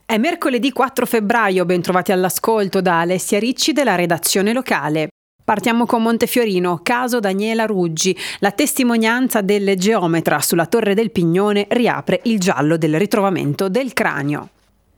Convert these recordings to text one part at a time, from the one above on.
È mercoledì 4 febbraio, ben trovati all'ascolto da Alessia Ricci della redazione locale. Partiamo con Montefiorino, caso Daniela Ruggi. La testimonianza del geometra sulla Torre del Pignone riapre il giallo del ritrovamento del cranio.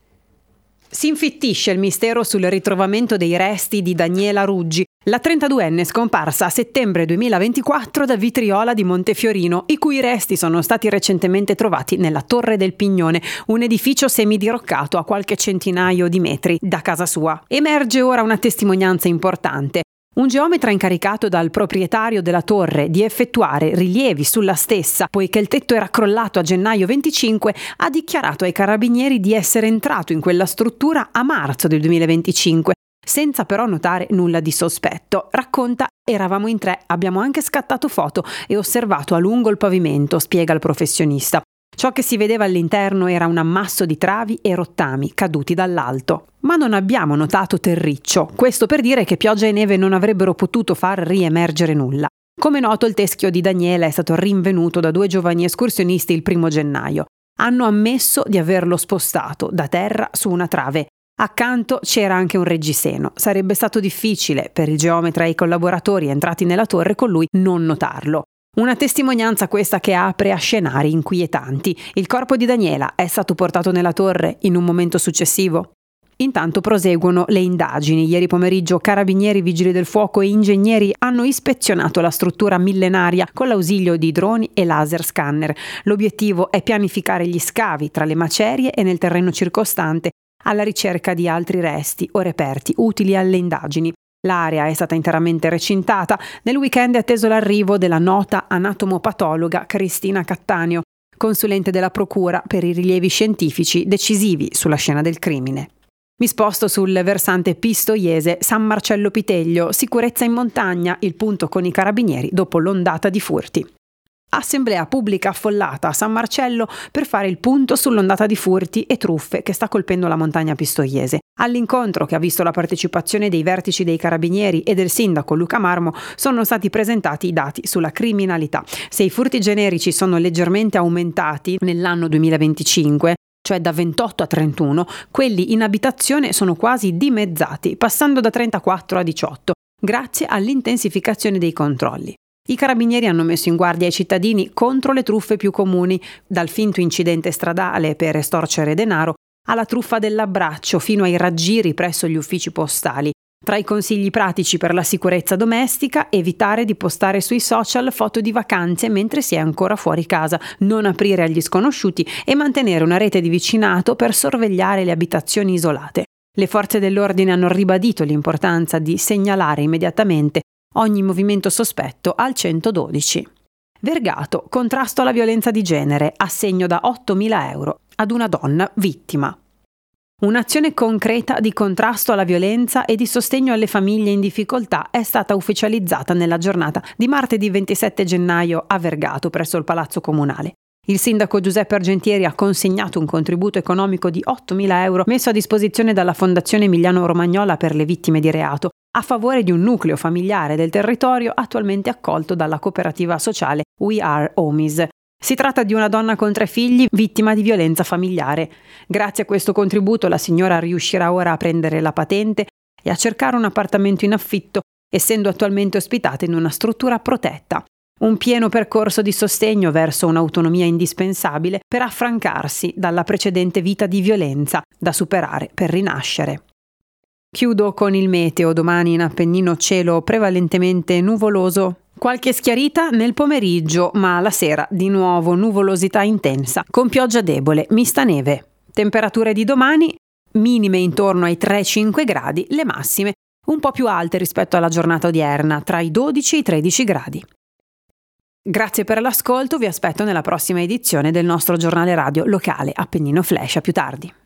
Si infittisce il mistero sul ritrovamento dei resti di Daniela Ruggi, la 32enne scomparsa a settembre 2024 da Vitriola di Montefiorino, i cui resti sono stati recentemente trovati nella Torre del Pignone, un edificio semidiroccato a qualche centinaio di metri da casa sua. Emerge ora una testimonianza importante. Un geometra incaricato dal proprietario della torre di effettuare rilievi sulla stessa, poiché il tetto era crollato a gennaio 25, ha dichiarato ai carabinieri di essere entrato in quella struttura a marzo del 2025, senza però notare nulla di sospetto. Racconta: eravamo in 3, abbiamo anche scattato foto e osservato a lungo il pavimento, spiega il professionista. Ciò che si vedeva all'interno era un ammasso di travi e rottami caduti dall'alto. Ma non abbiamo notato terriccio, questo per dire che pioggia e neve non avrebbero potuto far riemergere nulla. Come noto, il teschio di Daniela è stato rinvenuto da 2 giovani escursionisti il 1 gennaio. Hanno ammesso di averlo spostato da terra su una trave. Accanto c'era anche un reggiseno. Sarebbe stato difficile per il geometra e i collaboratori entrati nella torre con lui non notarlo. Una testimonianza questa che apre a scenari inquietanti. Il corpo di Daniela è stato portato nella torre in un momento successivo? Intanto proseguono le indagini. Ieri pomeriggio carabinieri, vigili del fuoco e ingegneri hanno ispezionato la struttura millenaria con l'ausilio di droni e laser scanner. L'obiettivo è pianificare gli scavi tra le macerie e nel terreno circostante alla ricerca di altri resti o reperti utili alle indagini. L'area è stata interamente recintata. Nel weekend è atteso l'arrivo della nota anatomopatologa Cristina Cattaneo, consulente della Procura per i rilievi scientifici decisivi sulla scena del crimine. Mi sposto sul versante pistoiese. San Marcello Piteglio, sicurezza in montagna, il punto con i carabinieri dopo l'ondata di furti. Assemblea pubblica affollata a San Marcello per fare il punto sull'ondata di furti e truffe che sta colpendo la montagna pistoiese. All'incontro, che ha visto la partecipazione dei vertici dei carabinieri e del sindaco Luca Marmo, sono stati presentati i dati sulla criminalità. Se i furti generici sono leggermente aumentati nell'anno 2025, cioè da 28 a 31, quelli in abitazione sono quasi dimezzati, passando da 34 a 18, grazie all'intensificazione dei controlli. I carabinieri hanno messo in guardia i cittadini contro le truffe più comuni, dal finto incidente stradale per estorcere denaro alla truffa dell'abbraccio fino ai raggiri presso gli uffici postali. Tra i consigli pratici per la sicurezza domestica: evitare di postare sui social foto di vacanze mentre si è ancora fuori casa, non aprire agli sconosciuti e mantenere una rete di vicinato per sorvegliare le abitazioni isolate. Le forze dell'ordine hanno ribadito l'importanza di segnalare immediatamente ogni movimento sospetto al 112. Vergato, contrasto alla violenza di genere, assegno da 8.000 euro ad una donna vittima. Un'azione concreta di contrasto alla violenza e di sostegno alle famiglie in difficoltà è stata ufficializzata nella giornata di martedì 27 gennaio a Vergato presso il Palazzo Comunale. Il sindaco Giuseppe Argentieri ha consegnato un contributo economico di 8.000 euro messo a disposizione dalla Fondazione Emiliano Romagnola per le vittime di reato a favore di un nucleo familiare del territorio attualmente accolto dalla cooperativa sociale We Are Homies. Si tratta di una donna con 3 figli vittima di violenza familiare. Grazie a questo contributo la signora riuscirà ora a prendere la patente e a cercare un appartamento in affitto, essendo attualmente ospitata in una struttura protetta. Un pieno percorso di sostegno verso un'autonomia indispensabile per affrancarsi dalla precedente vita di violenza da superare per rinascere. Chiudo con il meteo. Domani in Appennino cielo prevalentemente nuvoloso, qualche schiarita nel pomeriggio, ma alla sera di nuovo nuvolosità intensa con pioggia debole, mista neve. Temperature di domani minime intorno ai 3-5 gradi, le massime un po' più alte rispetto alla giornata odierna, tra i 12 e i 13 gradi. Grazie per l'ascolto, vi aspetto nella prossima edizione del nostro giornale radio locale Appennino Flash. A più tardi.